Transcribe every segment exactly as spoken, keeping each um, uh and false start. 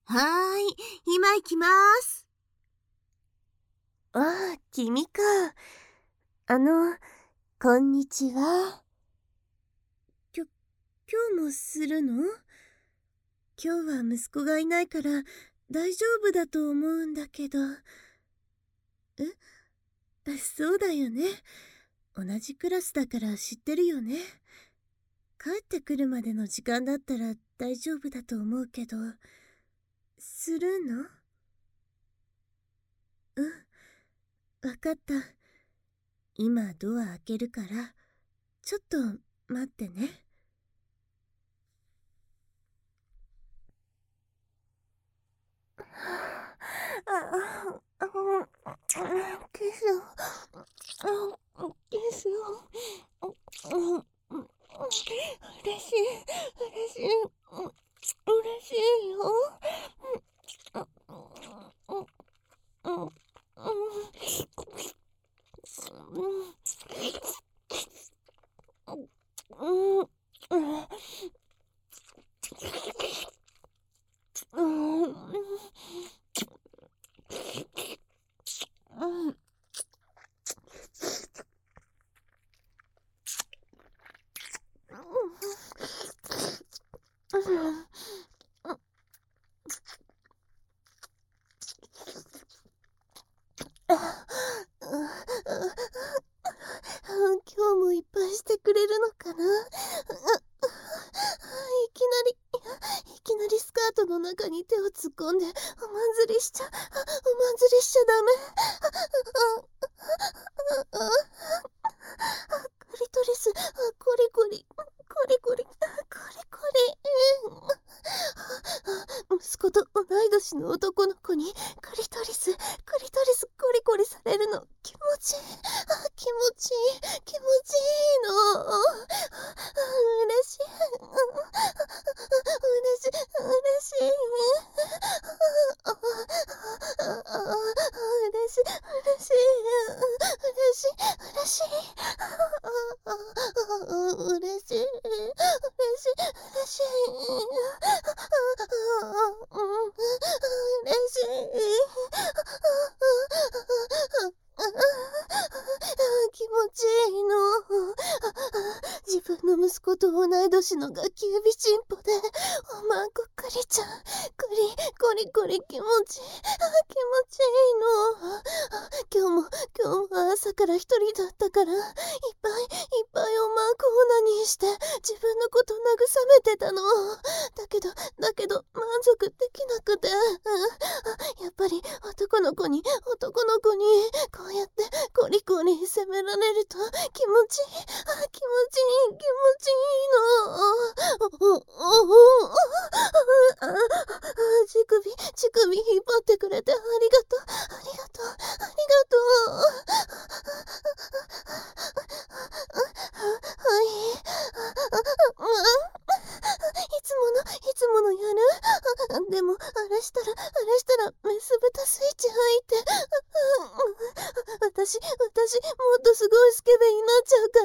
はーい、今行きます。 ああ、君か。あの、こんにちは。 きょ、今日もするの？今日は息子がいないから大丈夫だと思うんだけど。え？そうだよね。同じクラスだから知ってるよね。帰ってくるまでの時間だったら大丈夫だと思うけど。するの？うん、わかった。今ドア開けるから、ちょっと待ってね。 ああ、ああ、キス、キス、嬉しい、嬉しい、嬉しいよ。今日もいっぱいしてくれるのかな。いきなりいきなりスカートの中に手を突っ込んでおまんずりしちゃおまんずりしちゃダメ。クリトリス、コリコリコリコリコリコリ。息子と同い年の男の子にクリトリスクリトリスコリコリされるの気持ちいい。気持ちいい気持ちいいの。嬉しい嬉しい嬉しい嬉しい嬉しい嬉しい嬉しい嬉しい嬉しい嬉しい嬉しい気持ちいいの。自分の息子と同い年のガキ指チンポでおまんこっくりちゃんクリコリコリ気持ちいい気持ちいいの。今日も今日も朝から一人だったからいっぱいいっぱいおまんこオナニーして自分のこと慰めてたの。だけどだけど満足できなくて、やっぱり男の子に男の子にこうやってコリコリ責められると気持ちいい気持ちいい気持ちいいの。乳首乳首引っ張ってくれてありがとうありがとうありがとう。はい。いつものいつものやる。でもあれしたらあれしたらメス豚スイッチ入って私私もっとすごいスケベになっちゃうから。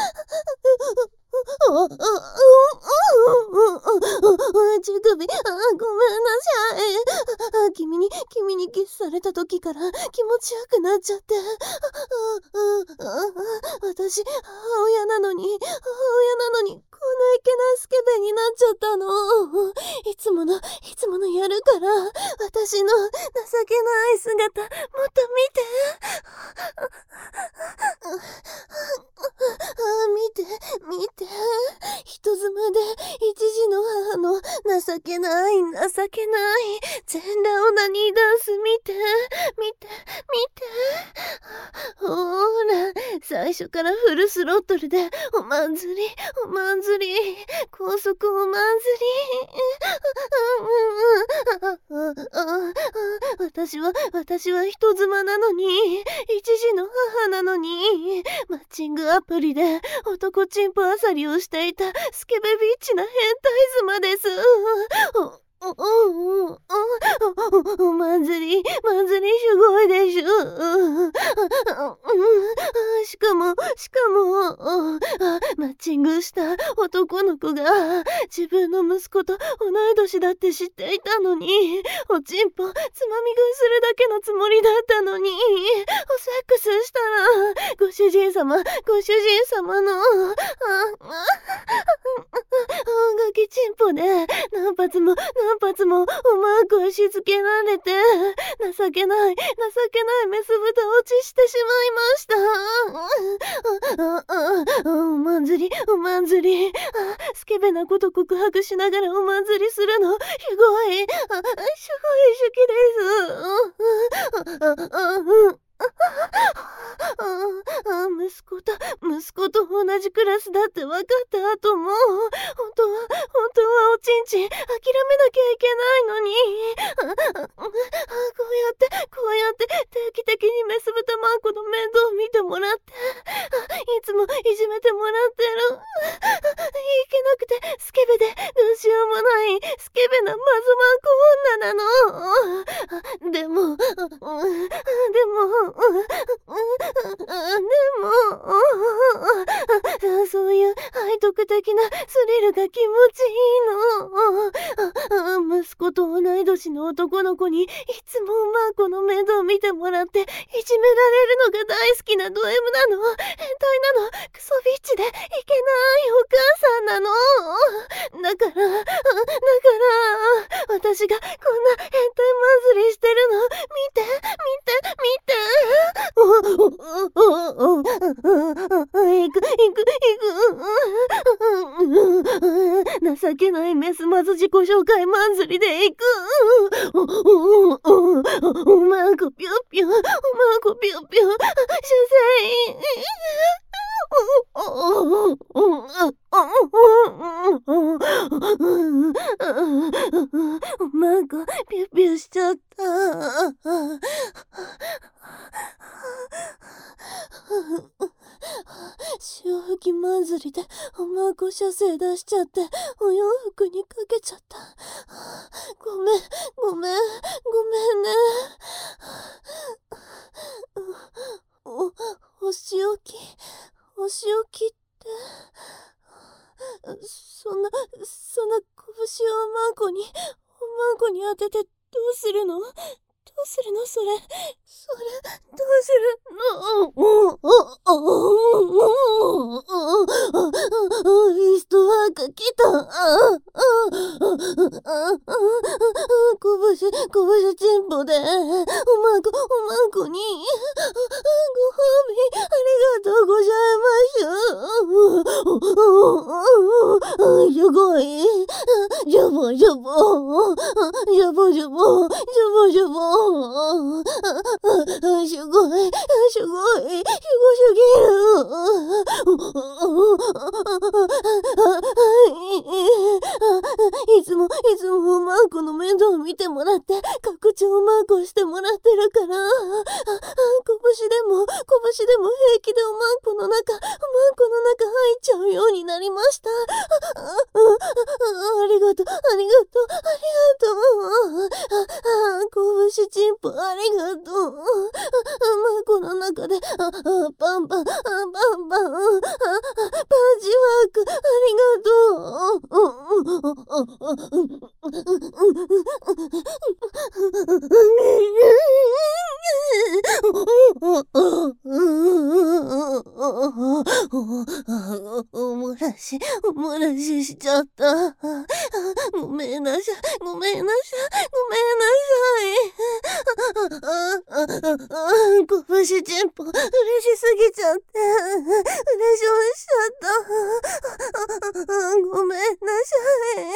乳首、あ、ごめんなさい。君に、君にキスされた時から気持ちよくなっちゃって。私、母親なのに、母親なのに、こんないけないスケベになっちゃったの。いつもの、いつものやるから、私の情けない姿、もっと見て。見て、見て。人妻で一児の母の情けない、情けない。全裸オナニーダンス見て、見て、見て。ほーら、最初からフルスロットルでおまんずり、おまんずり、高速おまんずり。私は、私は人妻なのに、一児の母なのに、マッチングアプリで男チンポあさりをしていたスケベビッチな変態妻です。おうんうん、お祭り、祭りすごいでしょ。しかも、しかも、マッチングした男の子が自分の息子と同い年だって知っていたのに、おちんぽつまみ食いするだけのつもりだったのに、おセックスしたら、ご主人様、ご主人様の、ガキチンポで何発も何発もおまんこ押し付けられて、情けない情けないメス豚落ちしてしまいました。おまんずりおまんずり、スケベなこと告白しながらおまんずりするのすごい、すごい好きです。息子と息子と同じクラスだって分かった後も、本当は本当はおちんちん諦めなきゃいけないのに、こうやってこうやって定期的にメス豚マンコの面倒を見てもらって、いつもいじめてもらってる。いけなくてスケベでどうしようもないスケベなマズマンコ女なの。でもでもでもそういう背徳的なスリルが気持ちいいの。息子と同い年の男の子にいつもマンコの面倒見てもらっていじめられるのが大好きなド M なの。変態なの。クソビッチでいけないお母さんなの。だからだから私がこんな変態まずりしてるの見て見て見て。行く行く行く。情けないメスまず自己紹介まんずりで行く。おまんこぴょぴょ、おまんこぴょぴょ、主催。おまんこピュッピュしちゃった。潮吹きまんずりでおまんこ射精出しちゃってお洋服にかけちゃった。ごめんごめんごめんね。おお仕置きお仕置きってそんなそんな拳をおまんこにおまんこに当ててどうするの？どうするのそれそれどうするの？イーストワーカー来た。こぶしこぶしチンポでおまんこおまんこにご褒美ありがとうございます。すごいジャボジャボジャボジャボジャボジャボすごいすごいすごすぎる。いつもいつもおまんこの面倒を見てもらって拡張マークをしてもらってるから、拳でも拳でも平気でおまんこの中おまんこの中入っちゃうようになりました。ありがとうありがとうありがとう。拳チンポありがとう。マンコの中であパンパンパンパンパンチワークありがとう。おもらしおもらししちゃった。ごめんなさいごめんなさいごめんなさい。拳チンポ嬉しすぎちゃって嬉しおしちゃった。ごめんなさい。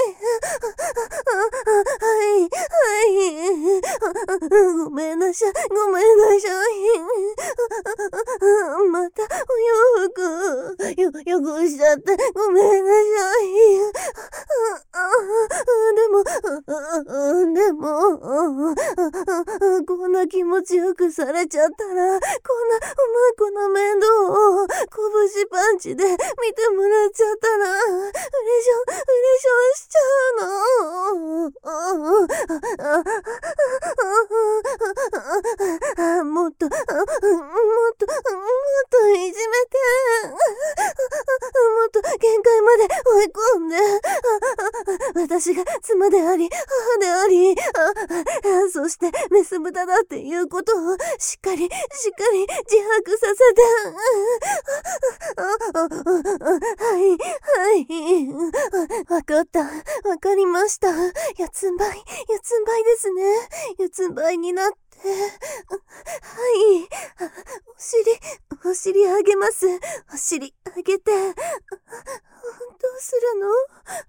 はいはいごめんなさいごめんなさい。またお洋服よ汚しちゃってごめんなさい。でもでもこんな気持ちよくされちゃったらこんなおまんこの面倒を拳パンチで見てもらっちゃったらうれしょうれしょしちゃうの。 私が妻であり、母であり、ああそしてメス豚だっていうことをしっかり、しっかり自白させて、ああああはい、はい、わかった、わかりました。四つん這い、四つん這いですね。四つん這いになって、はい、お尻、お尻上げます。お尻上げて、どうするの？ど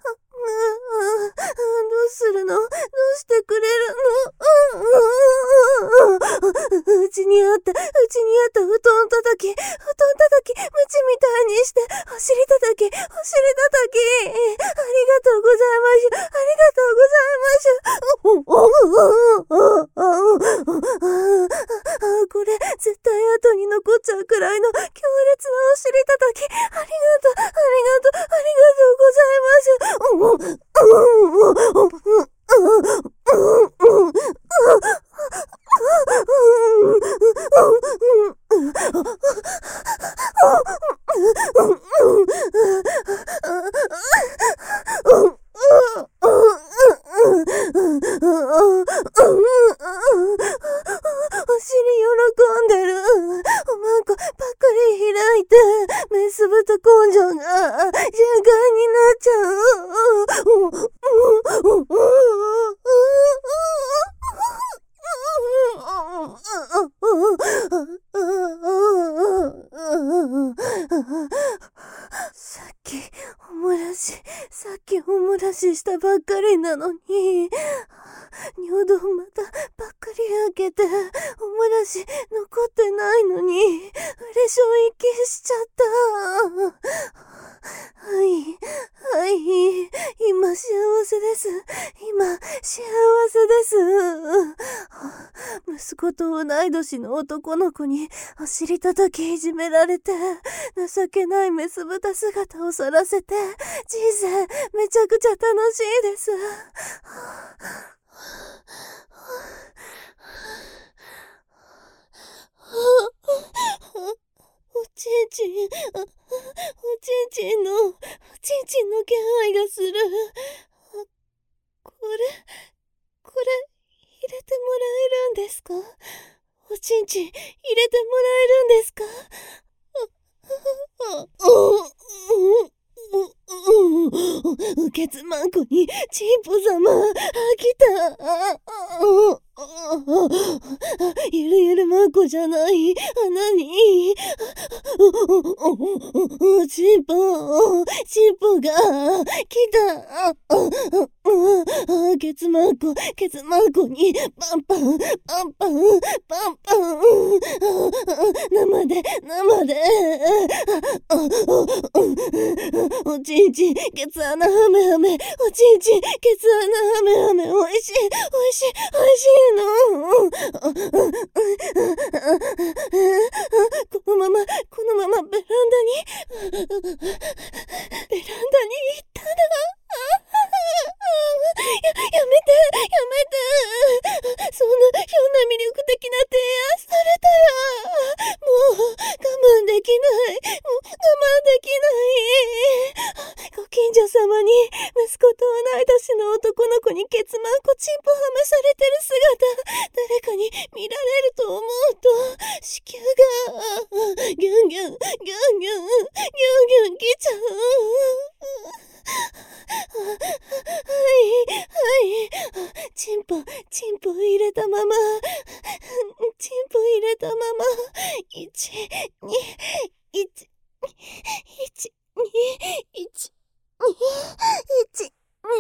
うするの？どうしてくれるの？うちにあった、うちにあった布団叩き、布団叩き、ムチみたいにして、お尻叩き、お尻叩き。ありがとうございます。ありがとうございます。これ、絶対後に残っちゃうくらいの強烈なお尻叩き。ありがとう、ありがとう、ありがとうございます。お尻喜んでる。おまんこばっかり開いて、メス豚根性が循環になっちゃう。さっきおもらし、さっきおもらししたばっかりなのに、尿道またばっかり開けて、おもらし残ってないのに、うれしょ息しちゃった。はい、はい、今幸せです。今幸せです。息子と同い年の男の子にお尻叩きいじめられて、情けないメス豚姿をさらせて、人生めちゃくちゃ楽しいです。おちんちん、おちんちんの、おちんちんの気配がする。これ、これ、入れてもらえるんですか？おちんちん、入れてもらえるんですか？ケツマンコにチンポ様、来た。ゆるゆるマンコじゃない。穴に。チンポ、チンポが来た。ケツマンコ、ケツマンコにパンパン、パンパン、パンパン。生で、生で。おちんちん、ケツ穴はめはめ。おちんちん、ケツ穴はめはめ。おいしい、おいしい、おいしいの。このまま、このままベランダに、ベランダに行ったら、や、やめて、やめて。そんな、ひょんな魅力的な提案されたら、もう、我慢できない。もう我慢できない。ご近所様に、息子と同い年の男の子にケツマンコチンポはめされてる姿、誰かに見られると思うと、子宮が、ギュンギュン、ギュンギュン、ギュンギュン来ちゃう。はい、はい。チンポ、チンポ入れたまま、チンポ入れたまま、一、二、一、一、二、一、二、一、二。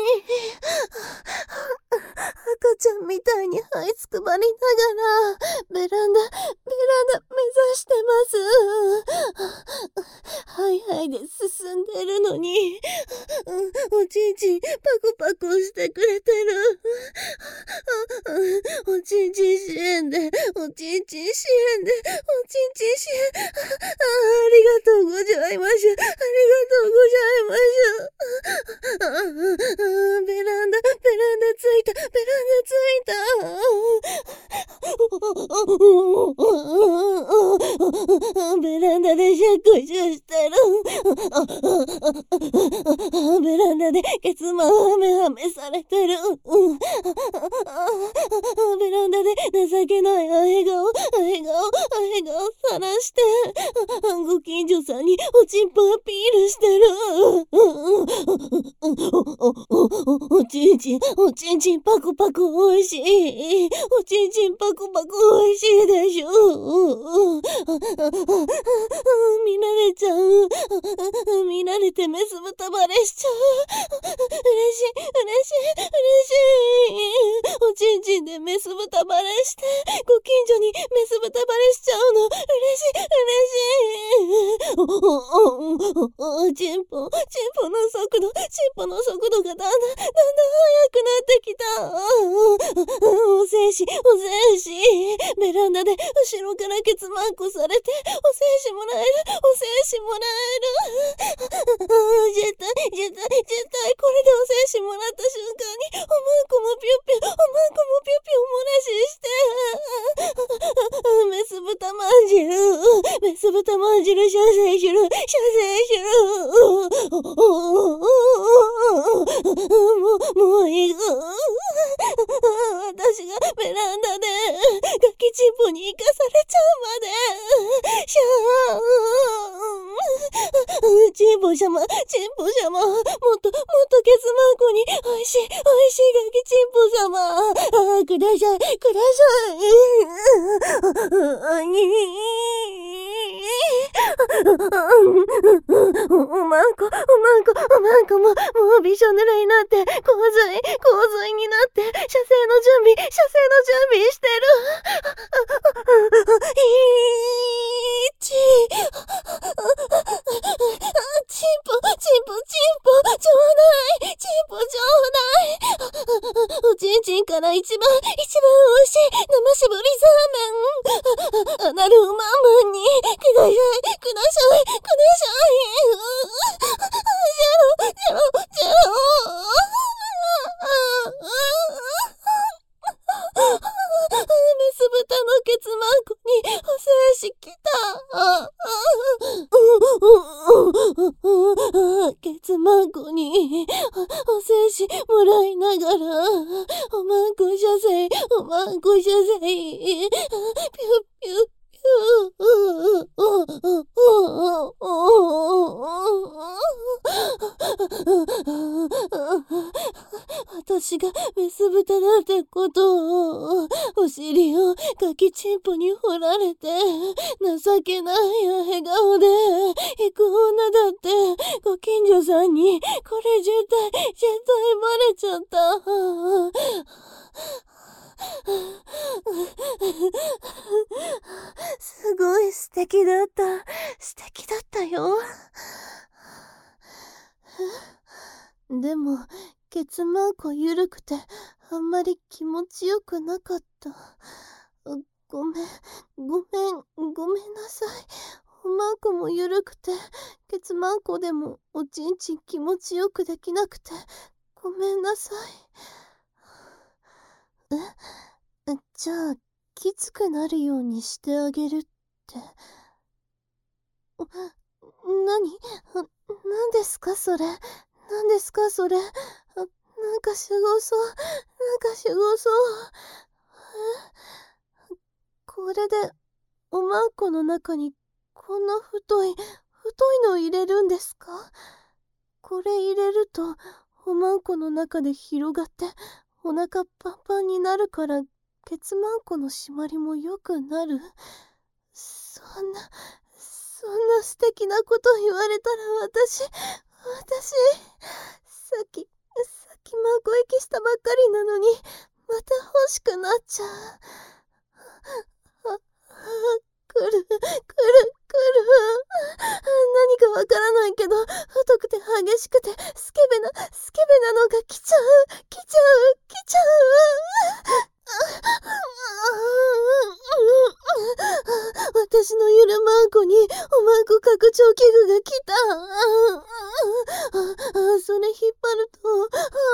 赤ちゃんみたいに這いつくばりながら、ベランダ、ベランダ目指してます。はいはいで進んでるのに、おちんちんパコパコしてくれてる。おちんちん支援で、おちんちん支援で、おちんちん支援。あ、ありがとうございます。ありがとうございます。ベランダ、ベランダついた、ベランダついた。ベランダでシャックシュしてる。ベランダでケツマンはめはめさされてる。うん、ベランダで情けない笑顔、笑顔、笑顔さらして、ご近所さんにおちんぽアピールしてる。おちんちん、おちんちんパクパクおいしい。おちんちんパクパクおいしいでしょ。見られちゃう。見られてメス豚バレしちゃう。嬉しい、嬉しい、嬉しい。おちんちんでメス豚バレして、ご近所にメス豚バレしちゃうの。嬉しい、嬉しい。お、お、お、お、ちんぽ、ちんぽの速度、ちんぽの速度がだんだん、だんだん速くなってきた。お精子、お精子。ベランダで後ろからケツマンコされて、お精子もらえる、お精子もらえる。絶対、絶対、絶対、これでお精子もらった瞬間に、おまんこもぴゅっぴゅ、おまんこもぴゅっぴゅお漏らしして、メス豚まんじる、メス豚まんじる、射精しろ、射精しろ。もう、もういい。私がベランダでガキチンポに生かされちゃうまでシャーンチンポ様、チンポ様、もっともっとケツマンコにおいしいおいしいガキチンポ様、あくださいください。おまんこ、おまんこ、おまんこも、もうびしょ濡れになって、洪水、洪水になって、射精の準備、射精の準備してる。いーちチンポ、チンポ、チンポ、ちょうだい、チンポちょうだい。おちんちんから一番、一番美味しい生絞りサーメン。アナルマンマンに、ください、ください、ください。ジェロ、ジェロ、ジェロ。メス豚のケツマンコにお精子来た。ケツマンコにお精子もらいながら、おまんこ射精、おまんこ射精、ピュッピュッ私がメス豚だってことを、お尻をガキチンポに掘られて、情けない笑顔で行く女だって、ご近所さんにこれ絶対絶対バレちゃった。すごい素敵だった。素敵だったよ。でも、ケツマンコ緩くて、あんまり気持ちよくなかった。ごめん、ごめん、ごめんなさい。おまんこも緩くて、ケツマンコでもおちんちん気持ちよくできなくて、ごめんなさい。え、じゃあ、きつくなるようにしてあげるって。なに？なんですかそれ？なんですかそれ？なんかすごそう。なんかすごそう。え？これで、おまんこの中にこんな太い、太いの入れるんですか？これ入れると、おまんこの中で広がって、お腹パンパンになるから、ケツマンコの締まりも良くなる。そんな、そんな素敵なこと言われたら私、私、さっき、さっき孫息したばっかりなのに、また欲しくなっちゃう。あ、あ、来る、来る、来る。何かわからないけど、太くて激しくて、スケベな、スケベなのが来ちゃう、来ちゃう、来ちゃう。私のゆるまんこにおまんこ拡張器具が来た。それ引っ張ると、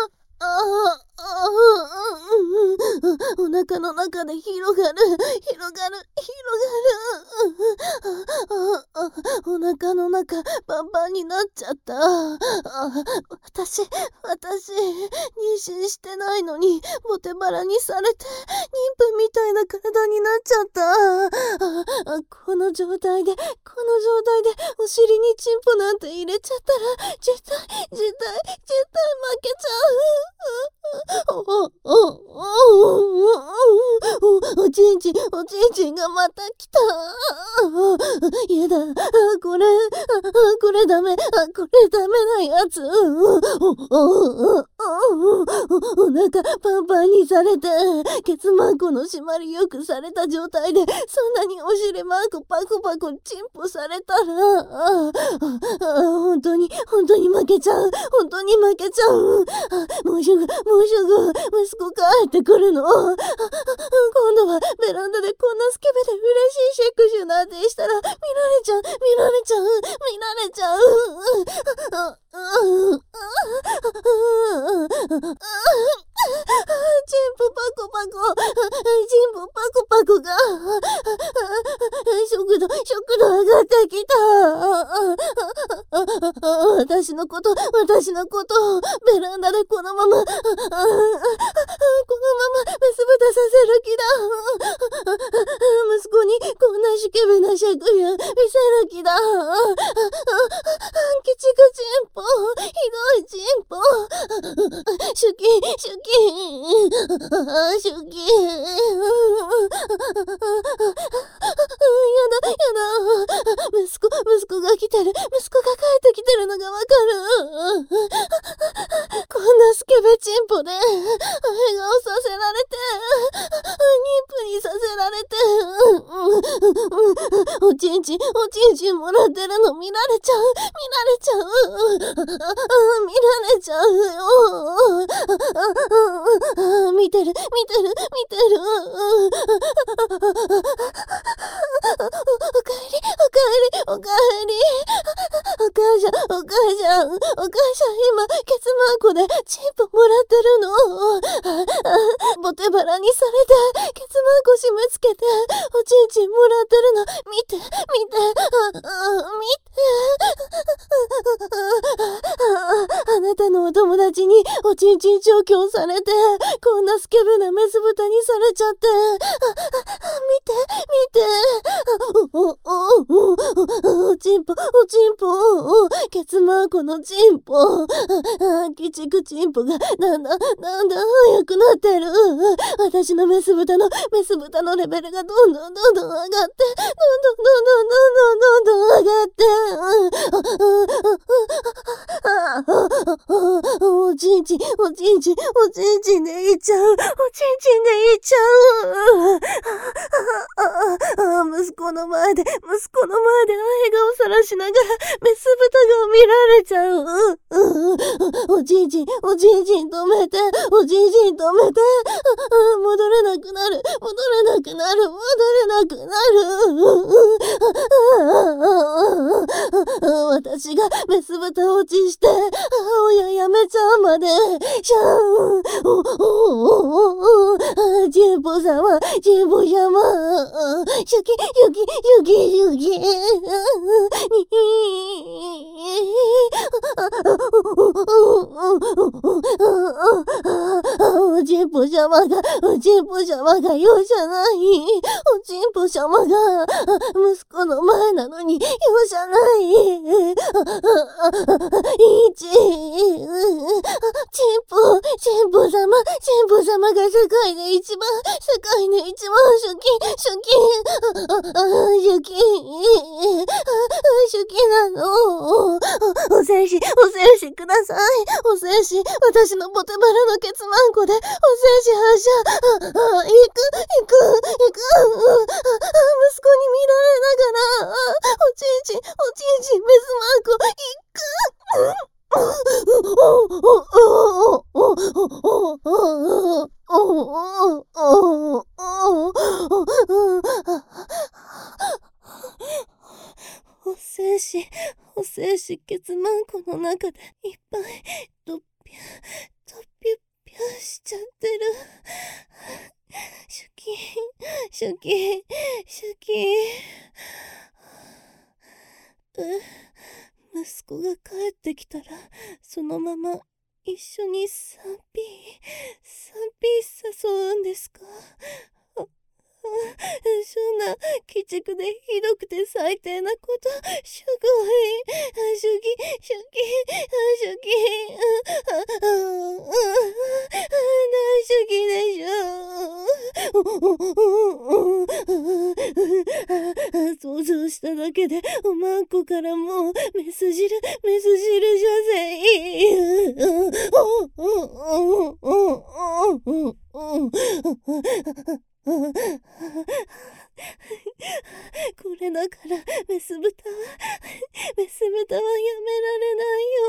お腹の中で広がる、広がる、広がる。 お腹の中パンパンになっちゃった。あ、私、私、妊娠してないのに、ボテバラにされて、妊婦みたいな体になっちゃった。あ、この状態で、この状態で、お尻にチンポなんて入れちゃったら、絶対、絶対、絶対負けちゃう。お、お、お、お、お、おちんちん、おちんちんがまた来た。やだ、これ、これダメ、これダメなやつ。お、お、お、お腹パンパンにされて、ケツマンコの締まりよくされた状態で、そんなにお尻マンコパコパコチンポされたら、ああ、本当に、本当に負けちゃう。本当に負けちゃう。もうすぐ、もうすぐ、息子帰ってくるの。今度はベランダでこんなスケベで嬉しいシェクシュなんてしたら、見られちゃう、見られちゃう、見られちゃう。チンポパコパコ、チンポパコパコが、速度、速度上がってきた。私のこと、私のこと、ベランダでこのまま、このままメス豚させる気だ。息子にこんなシケベなシェクシュ見せる気だ。鬼畜チンポ、ひどいチンポ。シュキン、シュキン、シュキン。やだ、やだ。息子、息子が来てる。息子が帰ってきてるのがわかる。こんなスケベチンポで、笑顔させられて、妊婦にさせられて、おちんちん、おちんちんもらってるの見られちゃう、見られちゃう、見られちゃうよ。見てる、見てる、見てる。おかえり、おかえり、おかえり。お母さん、お母さん、お母さん今、ケツマンコでチンポもらってるの。ボテバラにされて、ケツマンコ締め付けて、おちんちんもらってるの。見て、見て、あ、あ、見て。あなたのお友達におちんちん調教されて、こんなスケベなメス豚にされちゃって。見て、見て。お、お、お、おちんぽ、おちんぽ、ケツマンコのチンポ。鬼畜チンポが、だんだん、だんだん速くなってる。私のメス豚の、メス豚のレベルがどんどんどんどん上がって、どんどんどんどんどんどんどんどん上がって、おちんちん、おちんちん、おちんちんでいっちゃう。おちんちんでいっちゃう。息子の前で、息子の前で笑顔さらしながら、メス豚が見られちゃう。おちんちん、おちんちん止めて、おちんちん止めて。戻れなくなる、戻れなくなる、戻れなくなる。私がメス豚落ちして、母親やめちゃうまで、シャーン、お、お、お、お、チンポ様、チンポ様、シュキ、シュキ、シュキ、シュキ、おちんぽ様が、おちんぽ様が容赦ない。おちんぽ様が、息子の前なのに容赦ない。いち、チンポ、チンポ様、チンポ様が世界で一番、世界で一番初期、初期、初期、初期なの。お精子、お精子ください。お精子、私のボテバラのケツマンコで、お精子発射。あ、あ、行く、行く、行く。息子に見られながら、おちんちん、おちんちん、メスマンコ、行く。お精子、お精子、ケツマンコの中でいっぱいドッピュドッピュッピュしちゃってる。シュキン、シュキン、シュキン。 息子が帰ってきたらそのまま一緒に スリーピー スリーピー 誘うんですか？ああそんな鬼畜でひどくて最低なこと、すごい。主義、主義、主義、あああ大主義でしょ。想像しただけでおまんこからもうメス汁、メス汁じゃぜ。これだからメス豚はメス豚はやめられないよ。